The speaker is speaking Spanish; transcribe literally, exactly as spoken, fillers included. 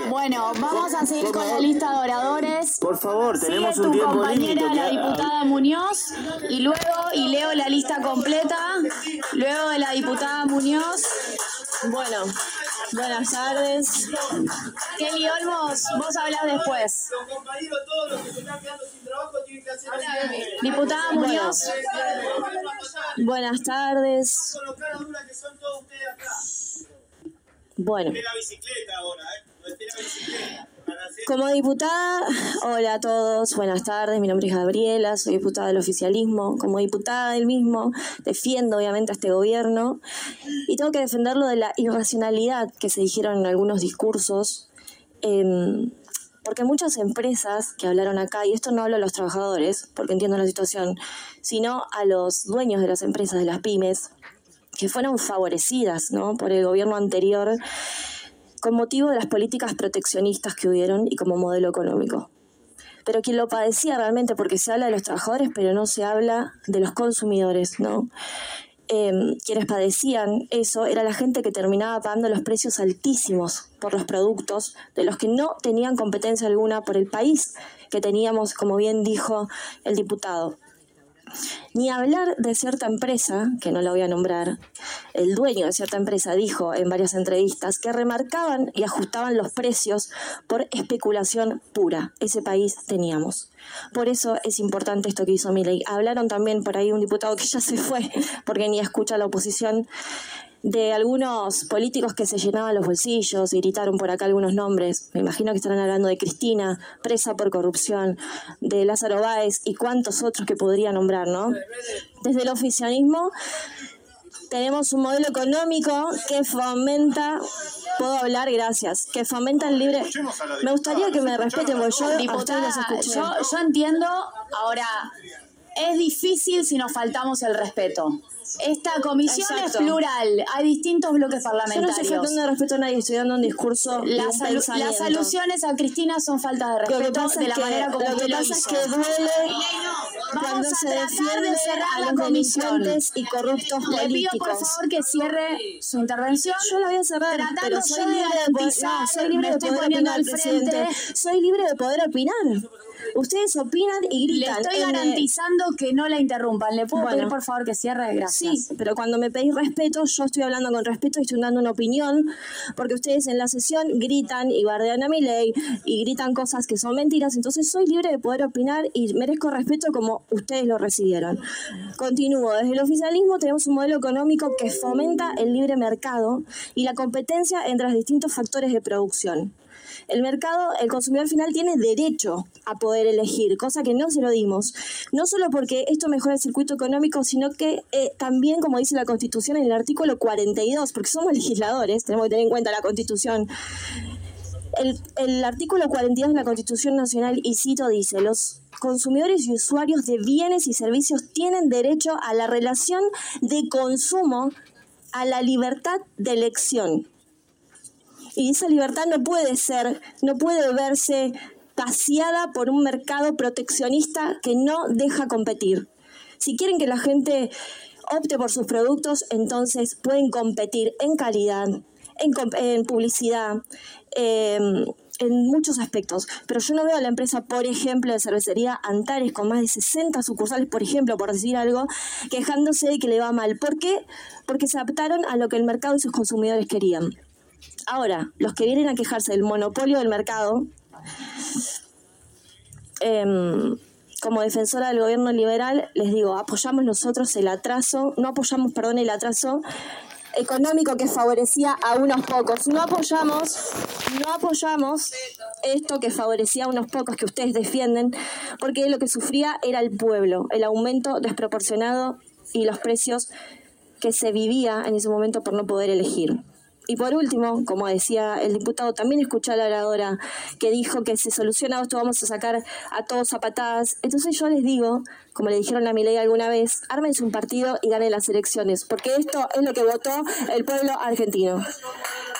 Bueno, vamos a seguir con la lista de oradores. Por favor, tenemos Sigue un tu tiempo límite. compañera, la diputada Muñoz, y luego, y leo la lista completa, luego de la diputada Muñoz. Bueno, buenas tardes. Kelly Olmos, vos hablas después. Los compañeros, todos los que se están quedando sin trabajo, tienen que hacer así. Diputada Muñoz. Buenas tardes. Con los caras duras que son todos ustedes acá. Bueno. Esté la bicicleta ahora, ¿eh? No esté la bicicleta. Como diputada, hola a todos, buenas tardes, mi nombre es Gabriela, soy diputada del oficialismo. Como diputada del mismo, defiendo obviamente a este gobierno y tengo que defenderlo de la irracionalidad que se dijeron en algunos discursos, eh, porque muchas empresas que hablaron acá, y esto no hablo a los trabajadores, porque entiendo la situación, sino a los dueños de las empresas, de las pymes, que fueron favorecidas, ¿no?, por el gobierno anterior, con motivo de las políticas proteccionistas que hubieron y como modelo económico. Pero quien lo padecía realmente, porque se habla de los trabajadores, pero no se habla de los consumidores, ¿no? Eh, quienes padecían eso era la gente que terminaba pagando los precios altísimos por los productos de los que no tenían competencia alguna por el país que teníamos, como bien dijo el diputado. Ni hablar de cierta empresa, que no la voy a nombrar, el dueño de cierta empresa dijo en varias entrevistas que remarcaban y ajustaban los precios por especulación pura. Ese país teníamos. Por eso es importante esto que hizo Milei. Hablaron también por ahí un diputado que ya se fue, porque ni escucha a la oposición, de algunos políticos que se llenaban los bolsillos y gritaron por acá algunos nombres. Me imagino que estarán hablando de Cristina, presa por corrupción, de Lázaro Báez y cuantos otros que podría nombrar, ¿no? Desde el oficialismo tenemos un modelo económico que fomenta, puedo hablar, gracias, que fomenta el libre... Me gustaría que me respeten, porque yo Diputada, yo, yo entiendo, ahora, es difícil si nos faltamos el respeto. Esta comisión Exacto. es plural, hay distintos bloques parlamentarios. Yo no estoy faltando de respeto a nadie, estoy dando un discurso. Las, alu las alusiones a Cristina son faltas de respeto de la que, manera como lo usted que lo pasa hizo. es que duele Vamos cuando a se tratar defiende de cerrar a la los comisión delincuentes y corruptos Le políticos. pido por favor que cierre su intervención. Yo la voy a cerrar, Tratando pero soy yo de libre de, garantizar, no, soy libre me de estoy poder poniendo opinar, al frente. presidente. Soy libre de poder opinar. Ustedes opinan y gritan. Le estoy en garantizando que no la interrumpan. ¿Le puedo bueno, pedir por favor que cierre? Gracias. Sí, pero cuando me pedís respeto, yo estoy hablando con respeto y estoy dando una opinión, porque ustedes en la sesión gritan y bardean a Milei y gritan cosas que son mentiras, entonces soy libre de poder opinar y merezco respeto como ustedes lo recibieron. Continúo. Desde el oficialismo tenemos un modelo económico que fomenta el libre mercado y la competencia entre los distintos factores de producción. El mercado, el consumidor final tiene derecho a poder elegir, cosa que no se lo dimos. No solo porque esto mejora el circuito económico, sino que eh, también, como dice la Constitución en el artículo cuarenta y dos, porque somos legisladores, tenemos que tener en cuenta la Constitución. El, el artículo cuarenta y dos de la Constitución Nacional, y cito, dice: los consumidores y usuarios de bienes y servicios tienen derecho a la relación de consumo, a la libertad de elección. Y esa libertad no puede ser, no puede verse paseada por un mercado proteccionista que no deja competir. Si quieren que la gente opte por sus productos, entonces pueden competir en calidad, en, en publicidad, eh, en muchos aspectos. Pero yo no veo a la empresa, por ejemplo, de cervecería Antares, con más de sesenta sucursales, por ejemplo, por decir algo, quejándose de que le va mal. ¿Por qué? Porque se adaptaron a lo que el mercado y sus consumidores querían. Ahora, los que vienen a quejarse del monopolio del mercado, eh, como defensora del gobierno liberal, les digo, apoyamos nosotros el atraso, no apoyamos, perdón, el atraso económico que favorecía a unos pocos. No apoyamos, no apoyamos esto que favorecía a unos pocos que ustedes defienden, porque lo que sufría era el pueblo, el aumento desproporcionado y los precios que se vivía en ese momento por no poder elegir. Y por último, como decía el diputado, también escuché a la oradora que dijo que se soluciona esto, vamos a sacar a todos a patadas. Entonces yo les digo, como le dijeron a Milei alguna vez, ármense un partido y ganen las elecciones, porque esto es lo que votó el pueblo argentino.